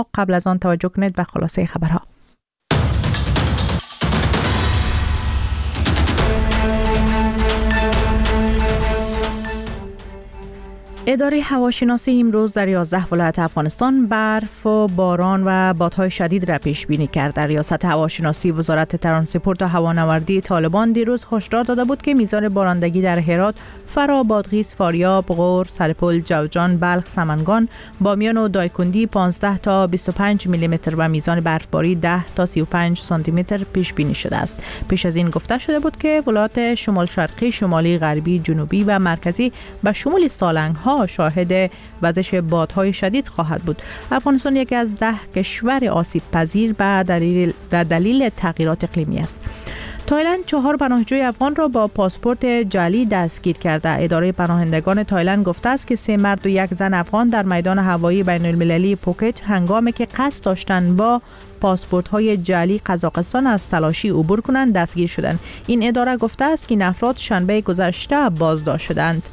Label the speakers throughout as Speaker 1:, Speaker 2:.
Speaker 1: قبل از آن توجه کنید به خلاصه خبرها. اداره هواشناسی امروز در 11 ولایت افغانستان برف و باران و بادهای شدید را پیش بینی کرد. در ریاست هواشناسی وزارت ترانسپورت و هوانوردی طالبان دیروز هشدار داده بود که میزان بارندگی در هرات، فرا، بادغیس، فاریاب، غور، سرپل، جوزجان، بلخ، سمنگان، بامیان و دایکندی 15 تا 25 میلی متر و میزان برفباری 10 تا 35 سانتی متر پیش بینی شده است. پیش از این گفته شده بود که ولایات شمال شرقی، شمالی غربی، جنوبی و مرکزی به شمول سالنگ ها شاهد وزش بادهای شدید خواهد بود. افغانستان یکی از 10 کشور آسیب پذیر به دلیل تغییرات اقلیمی است. تایلند 4 پناهجوی افغان را با پاسپورت جعلی دستگیر کرده. اداره پناهندگان تایلند گفته است که 3 مرد و 1 زن افغان در میدان هوایی بین المللی پوکت هنگامی که قصد داشتند با پاسپورت‌های جعلی قزاقستان از تلاشی عبور کنند دستگیر شدند. این اداره گفته است که این افراد شنبه گذشته بازداشت شدند.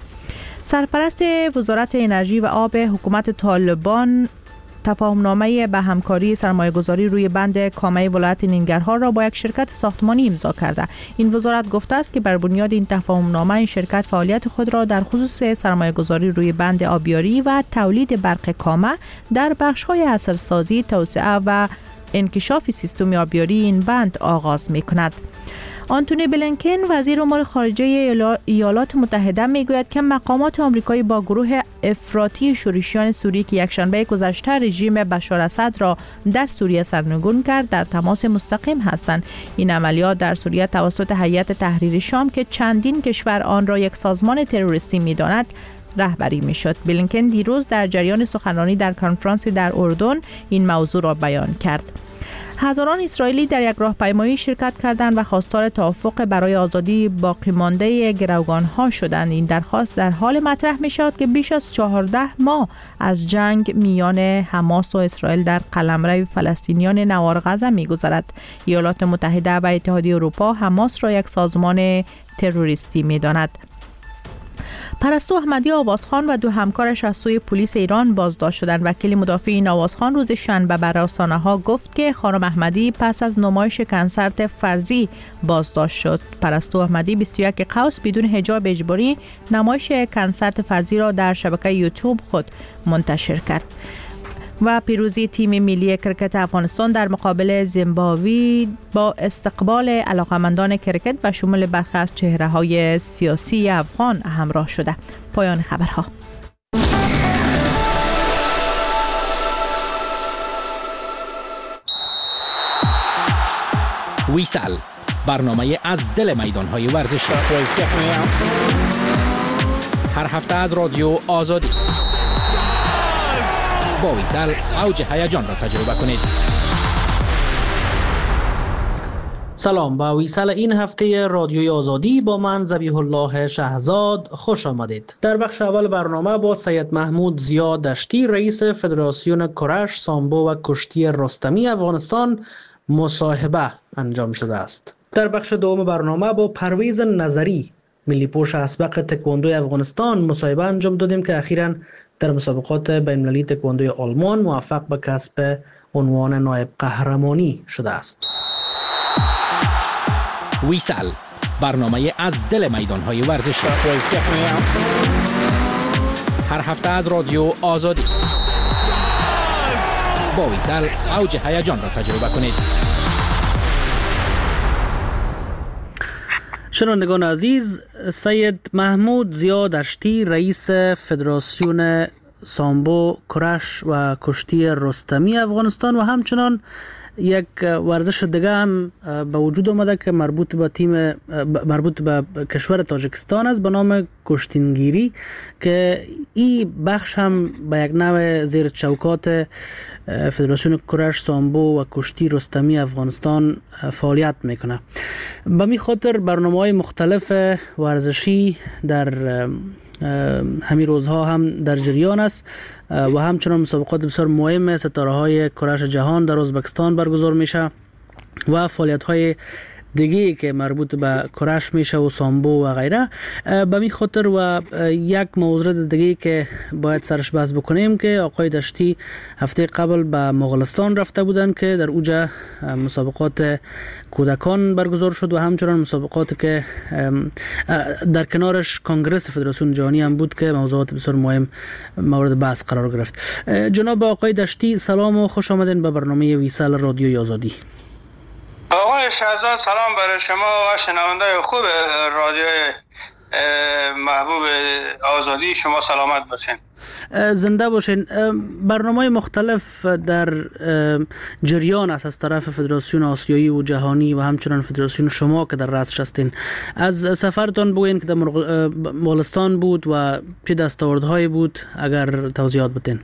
Speaker 1: سرپرست وزارت انرژی و آب حکومت طالبان تفاهمنامه به همکاری سرمایه‌گذاری روی بند کامه ولایت ننگرهار را با یک شرکت ساختمانی امضا کرده. این وزارت گفته است که بر بنیاد این تفاهمنامه این شرکت فعالیت خود را در خصوص سرمایه‌گذاری روی بند آبیاری و تولید برق کامه در بخش‌های عصرسازی، توسعه و انکشاف سیستم آبیاری این بند آغاز می‌کند. آنتونی بلینکن وزیر امور خارجه ایالات متحده میگوید که مقامات آمریکایی با گروه افراطی شورشیان سوریه که یکشنبه گذشته رژیم بشار اسد را در سوریه سرنگون کرد در تماس مستقیم هستند. این عملیات در سوریه توسط هیئت تحریر شام که چندین کشور آن را یک سازمان تروریستی می‌داند رهبری می‌شد. بلینکن دیروز در جریان سخنرانی در کنفرانسی در اردن این موضوع را بیان کرد. هزاران اسرائیلی در یک راهپیمایی شرکت کردند و خواستار توافق برای آزادی باقی مانده گروگان‌ها شدند. این درخواست در حال مطرح می‌شود که بیش از 14 ماه از جنگ میان حماس و اسرائیل در قلمرو فلسطینیان نوار غزه می‌گذرد. ایالات متحده و اتحادیه اروپا حماس را یک سازمان تروریستی می‌داند. پرستو احمدی آوازخان و 2 همکارش از سوی پلیس ایران بازداشت شدند. وکیل مدافع این آوازخان روز شنبه به رسانه‌ها گفت که خانم احمدی پس از نمایش کنسرت فرضی بازداشت شد. پرستو احمدی 21 قوس بدون حجاب اجباری نمایش کنسرت فرضی را در شبکه یوتیوب خود منتشر کرد. و پیروزی تیم ملی کرکت افغانستان در مقابل زیمبابوه با استقبال علاقمندان کرکت و شمول برخی از چهره‌های سیاسی افغان همراه شده. پایان خبرها.
Speaker 2: ویسال، برنامه از دل میدان‌های ورزشی. هر هفته از رادیو آزادی. با ویسال اوج هیجان را تجربه کنید.
Speaker 3: سلام، با ویسال این هفته رادیوی آزادی با من ذبیح الله شهزاد خوش آمدید. در بخش اول برنامه با سید محمود ضیا دشتی رئیس فدراسیون کرش، سامبو و کشتی رستمی افغانستان مصاحبه انجام شده است. در بخش دوم برنامه با پرویز نظری ملی پوش اسبق تکواندو افغانستان مصاحبه انجام دادیم که اخیراً در مسابقات بین‌المللی تکواندوی آلمان موفق به کسب عنوان نایب قهرمانی شده است.
Speaker 2: ویسال، برنامه از دل میدان‌های ورزشی. هر هفته از رادیو آزادی. با ویسال اوج هیجان را تجربه کنید.
Speaker 3: شنوندگان عزیز، سید محمود ضیا دشتی رئیس فدراسیون سامبو، کرش و کشتی رستمی افغانستان و همچنان یک ورزش دیگه هم به وجود آمده که مربوط به کشور تاجیکستان است به نام کشتینگیری که این بخش هم به یک نوع زیر چوکات فدراسیون کرش، سامبو و کشتی رستمی افغانستان فعالیت میکنه. به می خاطر برنامه‌های مختلف ورزشی در همین روزها هم در جریان است و همچنان مسابقات بسیار مهم ستاره‌های کرش جهان در ازبکستان برگزار میشه و فعالیت‌های دیگه که مربوط به کرش میشه و سامبو و غیره. به می خاطر و یک موضوع دیگه که باید سرش بحث بکنیم که آقای دشتی هفته قبل به مغولستان رفته بودن که در اوجه مسابقات کودکان برگزار شد و همچنان مسابقاتی که در کنارش کنگرس فدراسیون جهانی هم بود که موضوعات بسیار مهم مورد بحث قرار گرفت. جناب آقای دشتی سلام و خوش آمدین به برنامه ویسال رادیوی آزادی.
Speaker 4: آقای شهزاد سلام برای شما و شنونده خوب رادیوی محبوب آزادی. شما سلامت باشین.
Speaker 3: زنده باشین. برنامه مختلف در جریان است از طرف فدراسیون آسیایی و جهانی و همچنان فدراسیون شما که در رأسش هستین. از سفرتان بگوین که در مغولستان بود و چه دستاوردهایی بود اگر توضیحات بدین.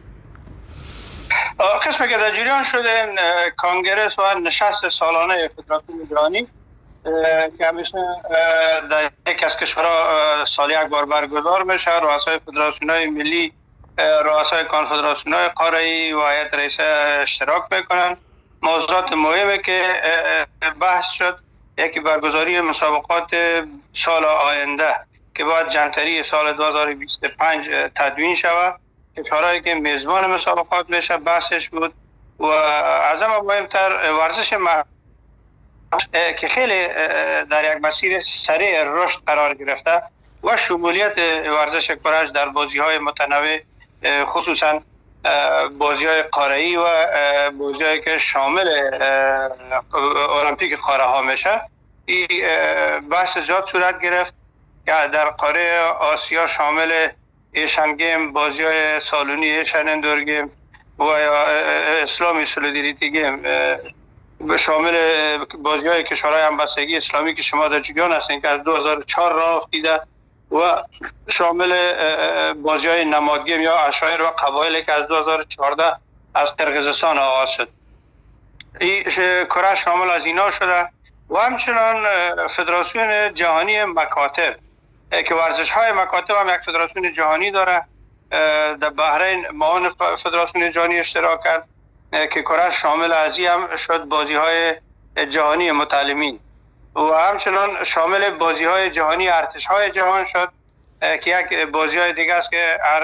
Speaker 4: قسمی که در جریان شده کنگرس و نشست سالانه فدراسیون جهانی که همیشه در یک از کشورها سال یک بار برگزار میشه. رؤسای فدراسیون‌های ملی، رؤسای کنفدراسیون‌های قاره‌ای و هیئت رئیسه اشتراک میکنن. موضوعات مهمی که بحث شد یکی برگزاری مسابقات سال آینده که باید جنتری سال 2025 تدوین شود. کشورهایی که میزبان مسابقات میشه بحثش بود و از همه مهمتر ورزش که خیلی در یک مسیر سریع رشد قرار گرفته و شمولیت ورزش کرش در بازی‌های متنوع خصوصا بازی‌های قاره‌ای و بازی‌هایی که شامل المپیک قاره‌ها میشه این بحث زیاد صورت گرفت که در قاره آسیا شامل ایشن گیم، بازی‌های سالونی ایشن اندور گیم و اسلامی سولیدریتی گیم شامل بازی‌های کشورهای همبستگی اسلامی که شما در جریان هستین که از 2004 راه افتاده و شامل بازی‌های نماد گیم یا عشایر و قبایلی که از 2014 از قرقیزستان آغاز شد. این کره شامل از اینا شده و همچنان فدراسیون جهانی مکاتب که ورزش‌های مکاتب هم یک فدراسیون جهانی داره. در بحرین معاون فدراسیون جهانی اشتراک کرد که کرش شامل از این هم شد بازی‌های جهانی متعلمین و همچنان شامل بازی‌های جهانی ارتش‌های جهان شد که یک بازی‌های دیگه است که هر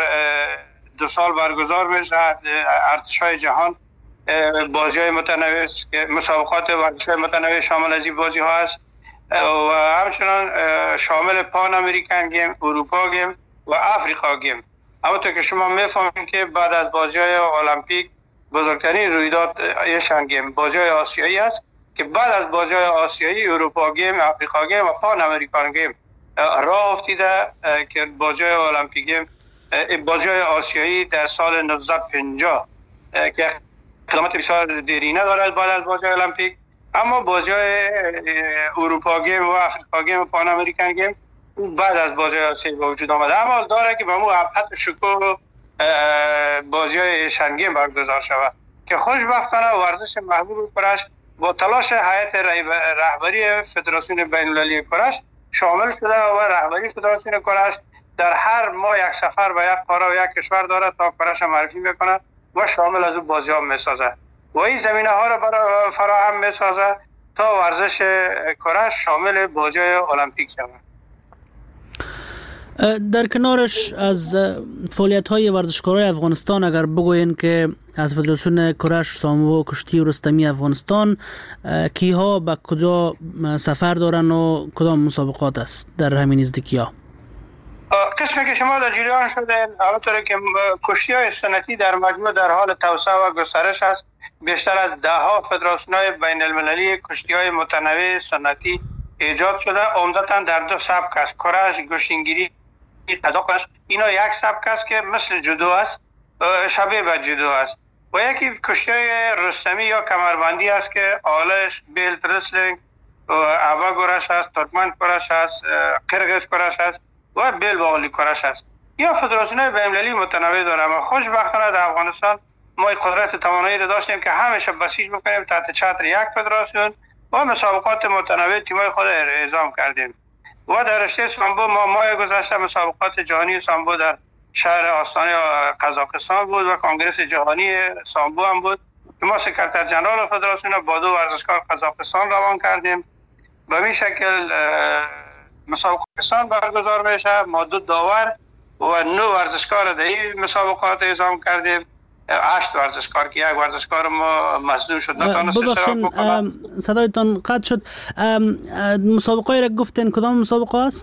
Speaker 4: 2 سال برگزار میشه. ارتش‌های جهان بازی‌های متنوع که مسابقات ورزش‌های متنوع شامل از این بازی‌ها است و همچنان شامل پان امریکن گیم، اروپا گیم و افریقا گیم. همونطور که شما میفهمید که بعد از بازی‌های المپیک بزرگترین رویداد ایشن گیم بازی‌های آسیایی است که بعد از بازی‌های آسیایی اروپا گیم، افریقا گیم و پان امریکن گیم راه افتیده که بازی‌های المپیک گیم بازی‌های آسیایی در سال 1950 که قدمت بسیار دیرینه دارد بعد از بازی‌های المپیک، اما بازی‌های اروپا گیم و افریقا گیم و پان امریکن گیم بعد از بازی‌های آسیایی به وجود آمده. اما داره که به مو ابحث شکوه بازی‌های ایشن گیم برگزار شود که خوشبختانه ورزش محبوب کرش با تلاش هیئت رهبری فدراسیون بین‌المللی کرش شامل شده و رهبری فدراسیون کرش در هر ماه یک سفر به یک قاره و یک کشور داره تا کرش معرفی میکنه و شامل از اون بازی‌ها میسازه و این زمینه‌ها را برای فراهم میسازه تا ورزش کرش شامل بازی‌های المپیک شود.
Speaker 3: در کنارش از فعالیت‌های ورزشکارای افغانستان اگر بگوین که از فدراسیون کرش، سامبو، کشتی و رستمی افغانستان کیها به کجا سفر دارن و کدام مسابقات است در همین نزدیکی‌ها؟
Speaker 4: قسمی که شما در جریان شده همونطوری که کشتی‌های سنتی در مجموع در حال توسعه و گسترش است. بیشتر از 10 فدراسیون‌های بین‌المللی کشتی‌های متنوع سنتی ایجاد شده، عمدتاً در 2 سبک است: کرش، گوشت‌گیری، قزاقش. اینا یک سبک است که مثل جودو است، شبیه به جودو است و یکی کشتی‌های رستمی یا کمربندی است که آلش، بیلت رسلینگ، اوه گرش است، ترکمن کرش است، قرقیز کرش است و بیل باقلی کرش است. یا فدراسیون‌های بین‌المللی متنوع داره. اما خوشبختانه در افغانستان ما قدرت توانایی را داشتیم که همیشه بسیج بکنیم تحت چتر یک فدراسیون و مسابقات متنوع تیم‌های خود اعزام کردیم. و در رشته سامبو ما ماه گذشته مسابقات جهانی سامبو در شهر آستانه قزاقستان بود و کنگرس جهانی سامبو هم بود که ما سکرتر جنرال فدراسیون با 2 ورزشکار قزاقستان روان کردیم به این شکل مسابقات برگزار میشه. ما 2 داور و 9 ورزشکار در این مسابقات اعزام کردیم. 8 ورزشکار که 1 ورزشکار ما مصدوم شد نتونست اشتراک بکنه.
Speaker 3: صدایتان قطع شد. مسابقه را گفتین کدام مسابقه است؟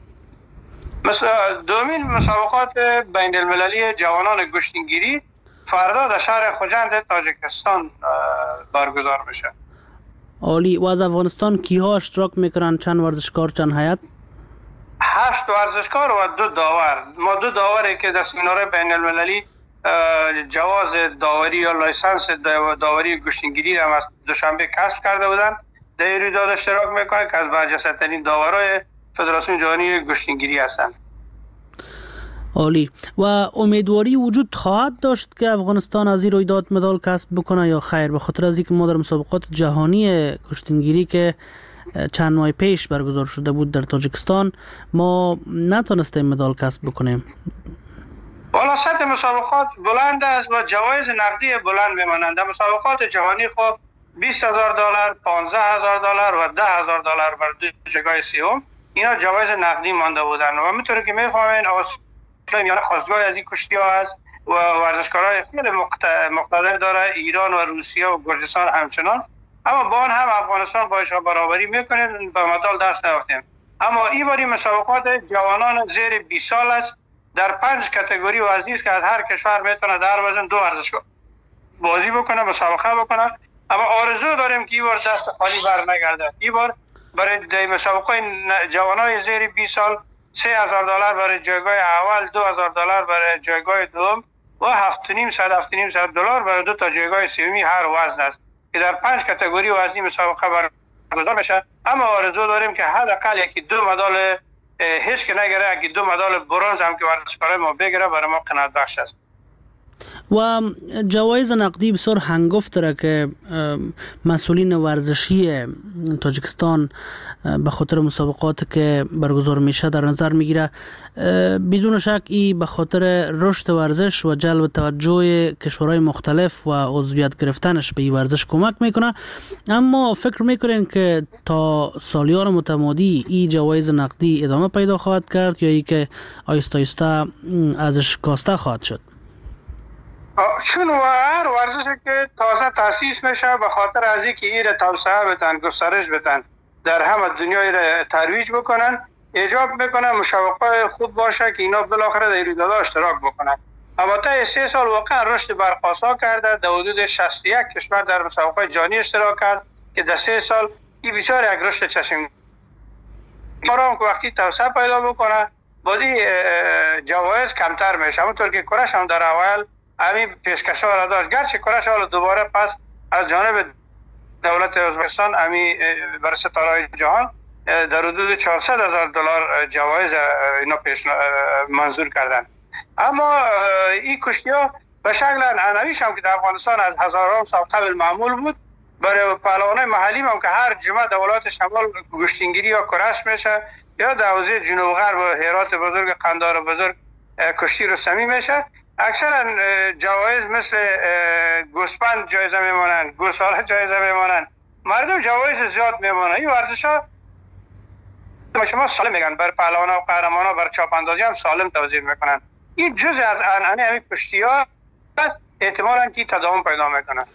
Speaker 4: دومین مسابقات بین المللی جوانان گشتینگیری فردا در شهر خوجند تاجیکستان برگزار میشه.
Speaker 3: عالی. و از افغانستان کیها اشتراک میکنن؟ چند ورزشکار، چند هیئت؟
Speaker 4: 8 ورزشکار و 2 داور. ما 2 داوری که در سمینار بین المللی جواز داوری یا لایسنس داوری گشتینگیری هم از دوشنبه کسب کرده بودن در این رویداد اشتراک میکنن که از برجسته‌ترین داورای فدراسیون جهانی گشتینگیری هستند.
Speaker 3: عالی. و امیدواری وجود خواهد داشت که افغانستان از این رویداد مدال کسب بکنه یا خیر؟ به خاطر از اینکه ما در مسابقات جهانی کشتیگیری که چند ماه پیش برگزار شده بود در تاجیکستان ما نتونستیم مدال کسب بکنیم.
Speaker 4: والا سطح مسابقات بلند است و جوایز نقدی بلند میمانند. در مسابقات جهانی خب $20,000، $15,000 و $10,000 بر 2 جایگاه سوم اینا جوایز نقدی مانده بودن. و همونطوری که میفهمین میان خواستگاه از این کشتی ها هست و ورزشکارای خیلی مقتدر داره، ایران و روسیه و گرجستان همچنان. اما با آن هم افغانستان با ایشان برابری میکنه، به مدال دست نیافتیم. اما این باری مسابقات جوانان زیر 20 سال است. در 5 کاتگوری وزنی است که از هر کشور میتونه در وزن 2 ورزشکار بازی بکنه، مسابقه بکنه. اما آرزو داریم که این بار دست خالی بر نگرده. این بار برای مسابقه جوانای زیر 20 سال $3,000 برای جایگاه اول، $2,000 برای جایگاه دوم و $7,500 برای 2 تا جایگاه سومی هر وزن است که در 5 کاتگوری وزنی مسابقه برگزار میشه. اما آرزو داریم که حداقل یکی 2 مدال هیچ که نگیره، یکی 2 مدال برنز هم که ورزشکارای ما بگیره برای ما قناعت بخش است.
Speaker 3: و جوایز نقدی بسیار هنگفت داره که مسئولین ورزشی تاجیکستان به خاطر مسابقات که برگزار میشه در نظر میگیره. بدون شک ای به خاطر رشد ورزش و جلب توجه کشورهای مختلف و عضویت گرفتنش به این ورزش کمک میکنه. اما فکر میکنین که تا سالیان متمادی این جوایز نقدی ادامه پیدا خواهد کرد یا ای که آیسته آیسته ازش کاسته خواهد شد؟
Speaker 4: چون هر ورزشی که تازه تاسیس میشه به خاطر از اینکه این توسعه بدن، گسترش بدن، در همه دنیای را ترویج بکنن، ایجاب میکنن مسابقات خوب باشه که اینا بالاخره در رویدادها اشتراک بکنن. اما تا 3 سال واقعا رشد برقاسا کرده. در حدود 61 کشور در مسابقات جهانی اشتراک کرد که در 3 سال این بسیار یک رشد چشم دارم که وقتی توسعه پیدا بکنه بازی جوایز کمتر میشه. همونطور که کرش هم در اول همین پیشکش‌ها را داشت، گرچه کرش حالا دوباره پس از جانب دولت ازبکستان همین برای ستاره‌های جهان در حدود $400,000 جوایز اینا پیش منظور کردن. اما این کشتی‌ها به شکل عنعنویش هم که در افغانستان از هزاران سال قبل معمول بود، برای پهلوانای محلی هم که هر جمعه در ولایت شمال گشتینگیری یا کرش میشه یا در حوزه جنوب غرب و هرات بزرگ، قندهار بزرگ کشتی رستمی میشه. اکثرا جوایز مثل گوسفند جایزه میمانند، گوساله جایزه میمانند، مردم جوایز زیاد میمانند. این ورزش ها شما سالم میگن، بر پهلوانا و قهرمانا بر چاپ اندازی هم سالم توزیع میکنن. این جزء از عنعنه همین کشتی ها احتمالاً که تداوم پیدا میکنن.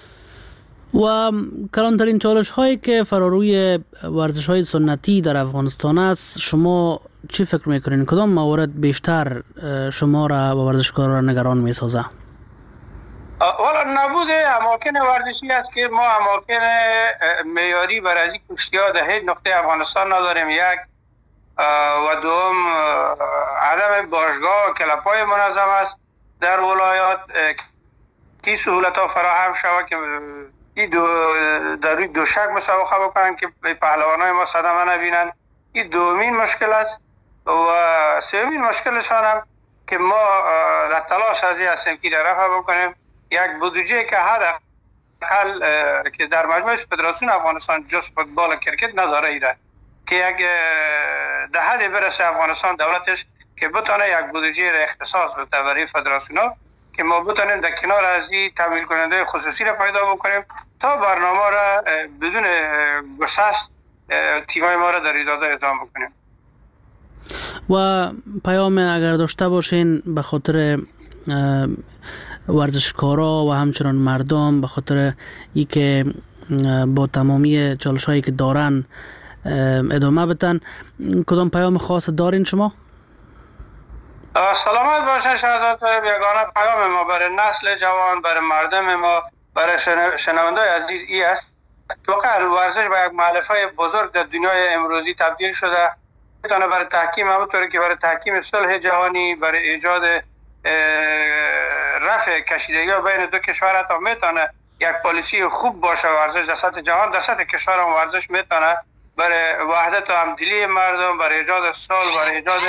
Speaker 3: و کلانترین چالش هایی که فراروی ورزش های سنتی در افغانستان است، شما چی فکر میکنین؟ کدام موارد بیشتر شما را و ورزشکار را نگران میسازه؟
Speaker 4: والا نبود اماکن ورزشی است که ما اماکن معیاری برای از این کشتی ها در هیچ نقطه افغانستان نداریم. یک و دوم عدم باشگاه و کلپ های منظم است در ولایات که سهولت ها فراهم شود که در روی دوشک مسابقه بکنن که پهلوان های ما صدمه نبینن. این دومین مشکل است. و سومین مشکلشان هم که ما در تلاش از این هستیم که در رفع بکنیم یک بودجه که حداقل که در مجموع فدراسیون افغانستان جز فوتبال و کرکت نداره ایره که یک در حدی برسه افغانستان دولتش که بتونه یک بودجه را اختصاص بده برای فدراسیون ها که ما بتونیم در کنار از این تمویل کننده خصوصی را پیدا بکنیم تا برنامه را بدون گسست تیمای ما را در ایداد اعزام بکنیم.
Speaker 3: و پیام اگر داشته باشین به خاطر ورزشکارا و همچنان مردم، به خاطر ای که با تمامی چالش هایی که دارن ادامه بدن، کدام پیام خاص دارین شما؟
Speaker 4: سلامت باشین شهزاد صاحب. یگانه پیام ما برای نسل جوان، برای مردم ما، برای شنوندای عزیز ای است واقعا ورزش به یک مؤلفه بزرگ در دنیای امروزی تبدیل شده. میتونه برای تحکیم، همونطوری که برای تحکیم صلح جهانی، برای ایجاد رفع کشیدگی بین دو کشور حتی میتونه یک پالیسی خوب باشه. ورزش در سطح جهان، در سطح کشور هم ورزش میتونه برای وحدت و همدلی مردم، برای ایجاد صلح، برای ایجاد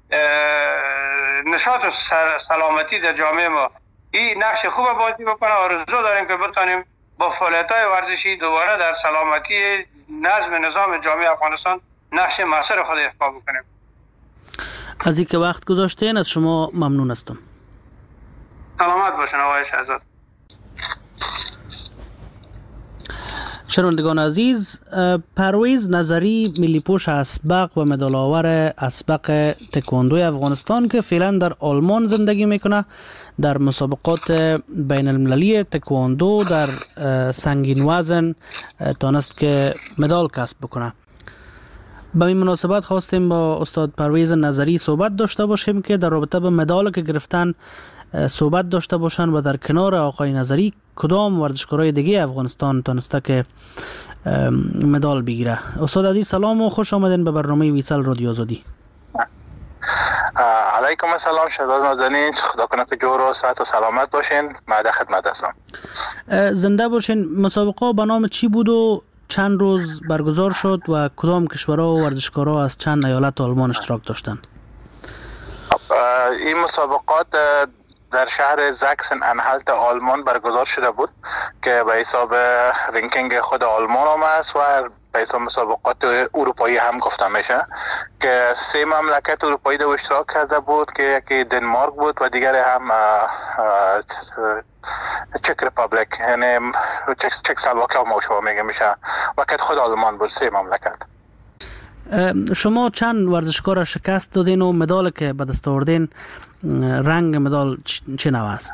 Speaker 4: نشاط و سلامتی در جامعه ما این نقش خوب بازی بکنه. آرزو داریم که بتونیم با فعالیت‌های ورزشی دوباره در سلامتی نظم نظام جامعه افغانستان نقش مؤثر خود ایفا بکنیم.
Speaker 3: از اینکه وقت گذاشتین از شما ممنون هستم.
Speaker 4: سلامت باشین آقای شهزاد.
Speaker 3: شنوندگان عزیز، پرویز نظری ملی پوش اسبق و مدال آور اسبق تکواندوی افغانستان که فعلا در آلمان زندگی میکنه، در مسابقات بین المللی تکواندو در سنگین وزن تانست که مدال کسب بکنه. به این مناسبت خواستیم با استاد پرویز نظری صحبت داشته باشیم که در رابطه به مدال که گرفتن صحبت داشته باشن و در کنار آقای نظری کدام ورزشکارای دیگه افغانستان تانسته که مدال بگیره. استاد عزیز سلام و خوش آمدین به برنامه ویسل رادیو آزادی.
Speaker 5: علیکم السلام شهزاد نازنین، خدا کنه که جور و صحت و سلامت باشین. من در خدمت هستم.
Speaker 3: زنده باشین. مسابقه به نام چی بود و چند روز برگزار شد و کدام کشورها و ورزشکارا از چند ایالت آلمان اشتراک داشتن؟
Speaker 5: این مسابقات در شهر زاکسن انهالت آلمان برگزار شده بود که به حساب رنکینگ خود آلمان هم است و به حساب مسابقات اروپایی هم گفته میشه که 3 مملکت اروپایی در اشتراک کرده بود که یکی دنمارک بود و دیگر هم چک ریپابلیک، یعنی چک سلواکی هم شما میگه میشه و که خود آلمان بود. 3 مملکت.
Speaker 3: شما چند ورزشکار شکست دادین و مدال که به دست آوردین رنگ مدال چه نوع است؟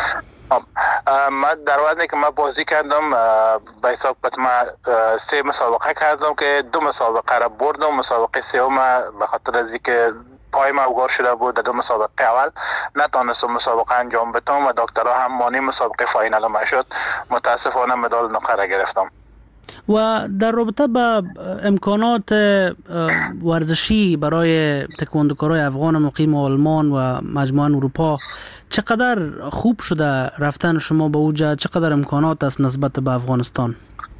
Speaker 5: من در وزنی که من بازی کردم به حساب من 3 مسابقه کردم که 2 مسابقه را بردم. مسابقه سوم به خاطر از اینکه پایم اوگار شده بود در 2 مسابقه اول نتونستم مسابقه انجام بدم و دکترها هم مانی مسابقه فاینال ما شد. متاسفانه مدال نقره را گرفتم.
Speaker 3: و در رابطه با امکانات ورزشی برای تکواندوکارای افغان مقیم آلمان و مجموعه اروپا چقدر خوب شده رفتن شما به اوجا؟ چقدر امکانات است نسبت به افغانستان؟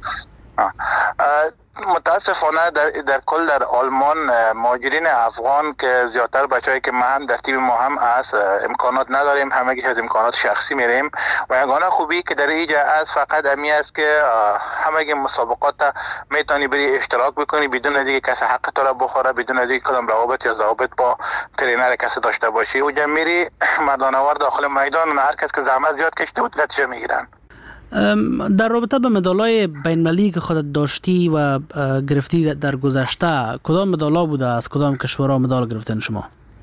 Speaker 5: متاسفانه در کل در آلمان مهاجرین افغان که زیادتر بچه‌ای که ما هم در تیم ما هم از امکانات نداریم، همگی از امکانات شخصی میریم و یگانه خوبی که در اینجا از فقط امی است که همگی مسابقات میتونی بری اشتراک بکنی بدون از اینکه کسی حق تو را بخوره، بدون از اینکه کدام روابط یا ضوابط با ترینر کسی داشته باشی. اونجا میری مردانوار داخل میدان و هر کس که زحمت زیاد کشیده بود نتیجه میگیرن.
Speaker 3: در رابطه به مدالای بین‌المللی که خودت داشتی و گرفتی در گذشته، کدام مدالا بوده؟ از کدام کشورها مدال گرفتین شما؟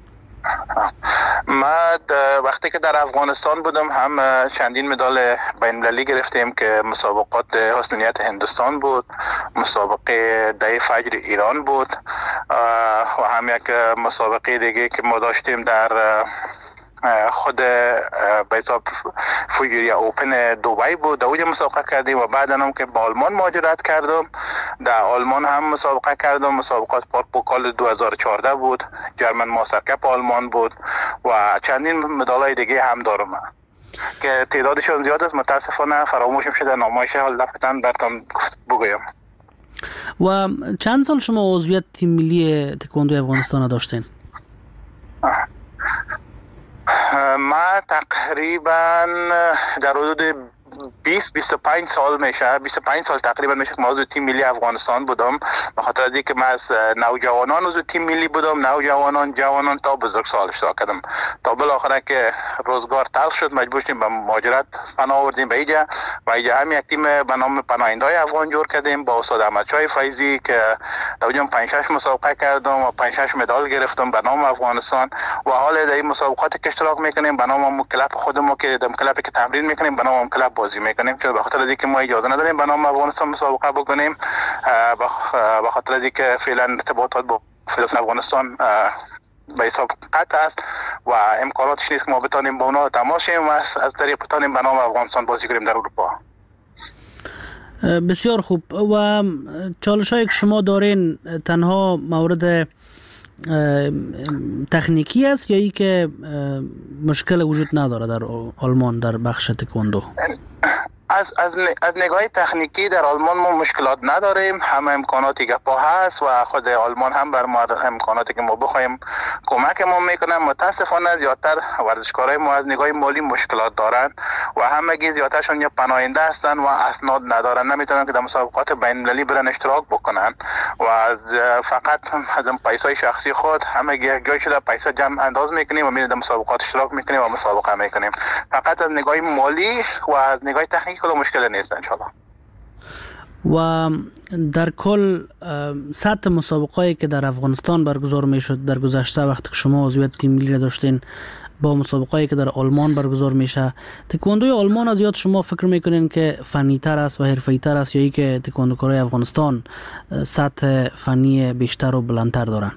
Speaker 5: ما وقتی که در افغانستان بودم هم چندین مدال بین‌المللی گرفتیم که مسابقات حسنیت هندوستان بود، مسابقه دای فجر ایران بود و هم یک مسابقه دیگه که ما داشتیم در خود به حساب فوجیریا اوپن دبی بود. در اونجا مسابقه کردیم و بعد هم که با آلمان مهاجرت کردم در آلمان هم مسابقه کردم. مسابقات پارک پوکال 2014 بود، جرمن ماستر کپ آلمان بود و چندین مدالای دیگه هم دارم که تعدادشون زیاد است. متاسفانه فراموشم شده نامش حال دفتن براتون بگویم.
Speaker 3: و چند سال شما عضویت تیم ملی تکواندو افغانستان داشتین؟
Speaker 5: ما تقریبا در حدود 25 سال میشه، 25 سال تقریبا میشه که ما عضو تیم ملی افغانستان بودم. به خاطر از اینکه من از نوجوانان عضو تیم ملی بودم، نوجوانان، جوانان تا بزرگسال اشتراک کردم، تا بالاخره که روزگار تلخ شد مجبور شدیم به مهاجرت پناه آوردیم به اینجا و اینجا هم یک تیم به نام پناهنده‌های افغان جور کردیم با استاد احمدشاه فیضی که در اونجا 5-6 مسابقه کردم و 5-6 مدال گرفتم به نام افغانستان و حال در این مسابقات که اشتراک میکنیم به نام کلاب خودمون که در کلابی که تمرین میکنیم به نام کلاب بازی میکنیم، چون به خاطر از اینکه ما اجازه نداریم به نام افغانستان مسابقه بکنیم، به خاطر از اینکه فعلا ارتباطات با فدراسیون افغانستان به حساب قطع است و امکاناتش نیست که ما بتونیم با اونا تماس شیم و از طریق بتونیم به نام افغانستان بازی کنیم در اروپا.
Speaker 3: بسیار خوب. و چالش‌هایی که شما دارین تنها مورد تکنیکی است یا ای که مشکل وجود نداره در آلمان در بخش تکواندو؟
Speaker 5: از نگاه تکنیکی در آلمان ما مشکلات نداریم، همه امکاناتی که پا هست و خود آلمان هم بر ما امکاناتی که ما بخوایم کمک ما میکنن. متاسفانه زیادتر ورزشکارای ما از نگاه مالی مشکلات دارن و همگی زیادترشون یا پناهنده هستن و اسناد ندارن، نمیتونن که در مسابقات بین المللی برن اشتراک بکنن و فقط از پیسای شخصی خود همگی جای شده پیسه جمع انداز میکنیم و میریم در مسابقات اشتراک میکنیم و مسابقه میکنیم. فقط از نگاه مالی و از نگاه تکنیکی کدام مشکل نیست انشالله.
Speaker 3: و در کل سطح مسابقه‌ای که در افغانستان برگزار میشد در گذشته وقتی که شما عضویت تیم ملی داشتین با مسابقه‌ای که در آلمان برگزار میشه، تکواندوی آلمان از یاد شما فکر میکنین که فنی تر است و حرفه‌ای تر است یا ای که تکواندوکارای افغانستان سطح فنی بیشتر و بلندتر دارن؟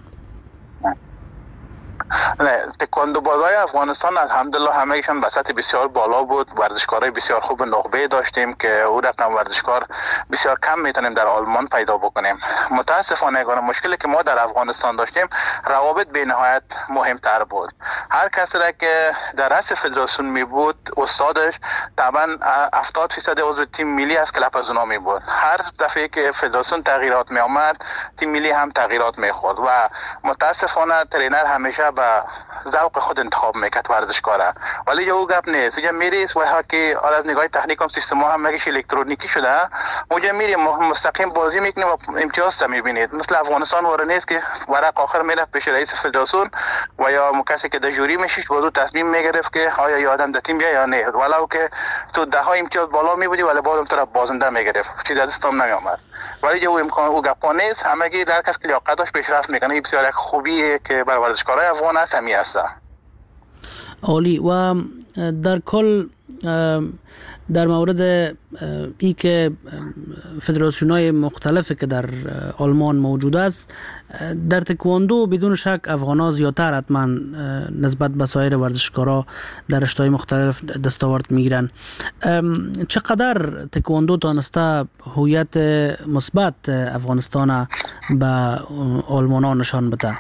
Speaker 5: نه، تکواندو بازای افغانستان الحمدلله همه‌شان به سطح بسیار بالا بود. ورزشکارای بسیار خوب نخبه داشتیم که او رقم ورزشکار بسیار کم میتونیم در آلمان پیدا بکنیم. متاسفانه مشکلی که ما در افغانستان داشتیم روابط به نهایت مهمتر بود. هر کسی را که در رأس فدراسیون می بود استادش طبعا 70% عضو تیم ملی از کلاب از اونا می بود. هر دفعه که فدراسیون تغییرات می آمد تیم ملی هم تغییرات می خورد و متاسفانه ترینر همیشه به ذوق خود انتخاب میکرد ورزشکاره، ولی او گپ نیست. اونجا میریس و که از نگاه تکنیک هم سیستم هم مگیش الکترونیکی شده، اونجا میریم مستقیم بازی میکنیم و امتیاز تا میبینید. مثل افغانستان وره نیست که ورق آخر میرفت پیش رئیس فدراسیون و یا کسی که در جوری میشید بازو تصمیم میگرفت که آیا یه آدم در تیم بیا یا نه، ولو که تو 10 امتیاز بالا میبودی ولی بعدم تو را بازنده میگرفت، چیز از استام نمیامد. ولی جو امکان او گپ نیست، همگی در کس که لیاقتش پیشرفت میکنه. این بسیار یک خوبیه که بر ورزشکارای افغان هست همی هست.
Speaker 3: عالی. و در کل در مورد ای که فدراسیون‌های مختلفی که در آلمان موجود است، در تکواندو بدون شک افغان‌ها زیادتر حتما نسبت به سایر ورزشکارا در رشته‌های مختلف دستاورد میگیرن. چقدر تکواندو تانسته هویت مثبت افغانستان به آلمان‌ها نشان بده؟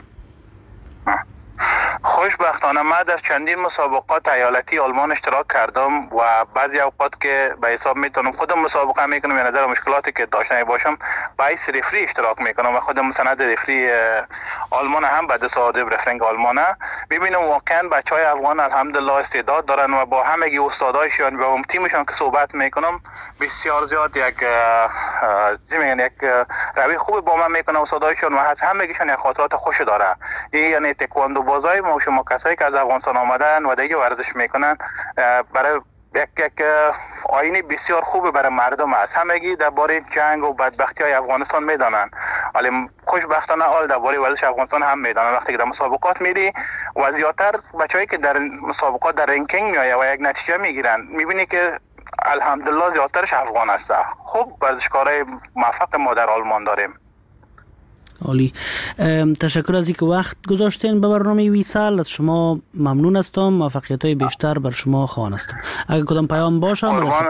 Speaker 5: خوشبختانه من در چندین مسابقات ایالتی آلمان اشتراک کردم و بعضی اوقات که به حساب میتونم خودم مسابقه میکنم یا نظر مشکلاتی که داشته باشم باعث رفری اشتراک میکنم و خودم سند رفری آلمان هم بعد صادب رفرنگ آلمانه ببینم واقعا بچهای افغان الحمدلله استعداد دارن و با همگی استادایشون و تیمشون که صحبت میکنم بسیار زیاد یک روی خوب با من میکنه استادایشون و از همگیشون یک خاطرات خوش داره. یعنی تکواندو بازای ما شما کسایی که از افغانستان آمدن و دیگه ورزش میکنن برای یک آینه بسیار خوبه برای مردم است. همگی درباره جنگ و بدبختی های افغانستان میدانن، ولی خوشبختانه حال درباره ورزش افغانستان هم میدانن. وقتی که در مسابقات میری و زیادتر بچه‌ای که در مسابقات در رنکینگ میآیه و یک نتیجه میگیرن میبینی که الحمدلله زیادترش افغان هست. خب ورزشکارای موفق ما در آلمان داریم.
Speaker 3: عالی. تشکر از اینکه وقت گذاشتین به برنامه ویسال. از شما ممنون هستم. موفقیت‌های بیشتر بر شما خواهان هستم. اگر کدام پیام باشه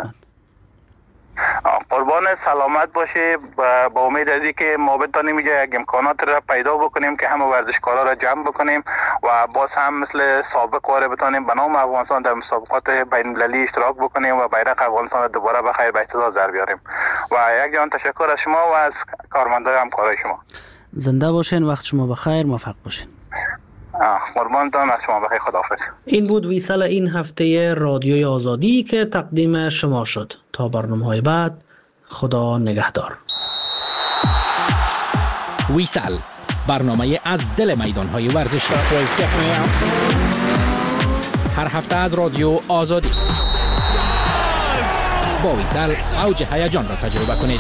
Speaker 5: قربان سلامت باشه. با امید از اینکه ما بتونیم یک امکانات را پیدا بکنیم که همه ورزشکارا را جمع بکنیم و باز هم مثل سابق واره بتونیم به نام افغانستان در مسابقات بین المللی اشتراک بکنیم و بیرق افغانستان را دوباره به خیر به اهتزاز در بیاریم. و یک جان تشکر از شما و از کارمندای همکارای شما.
Speaker 3: زنده باشین. وقت شما بخیر. موفق باشین.
Speaker 5: قربانتان، از شما بخیر، خداحافظ.
Speaker 3: این بود ویسال این هفته رادیوی آزادی که تقدیم شما شد. تا برنامه‌های بعد، خدا نگهدار.
Speaker 2: ویسال، برنامه از دل میدان‌های ورزشی. هر هفته از رادیو آزادی. با ویسال اوج هیجان را تجربه کنید.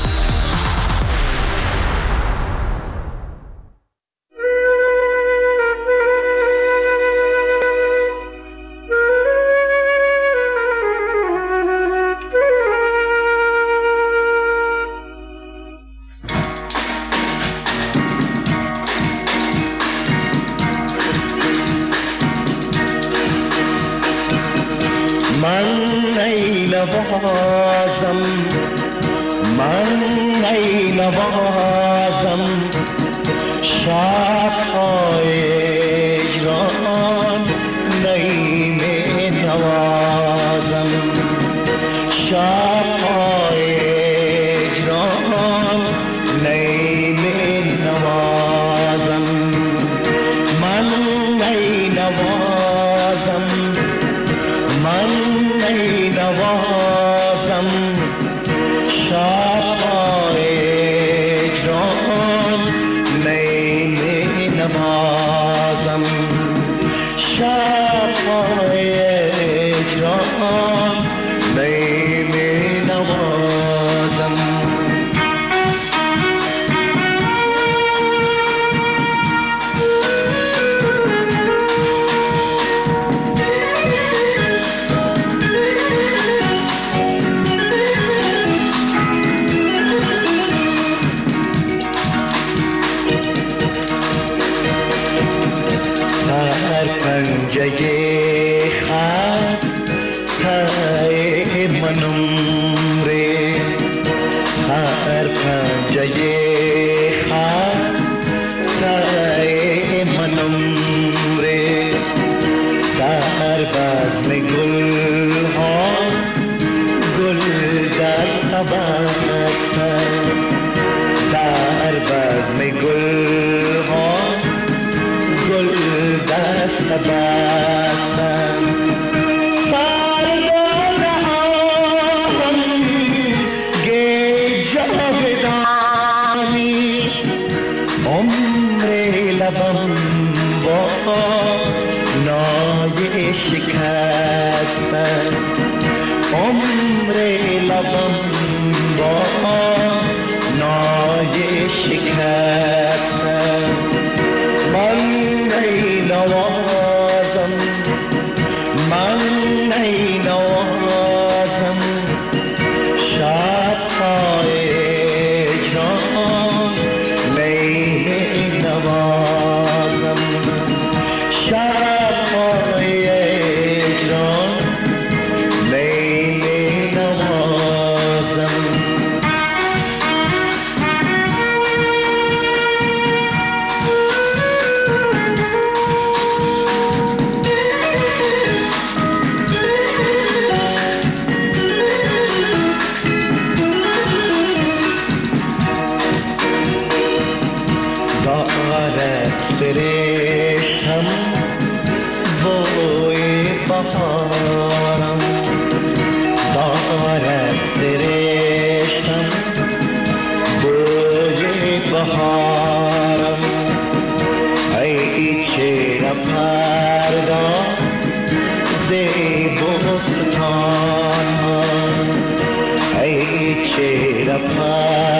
Speaker 6: Hey, cheer up,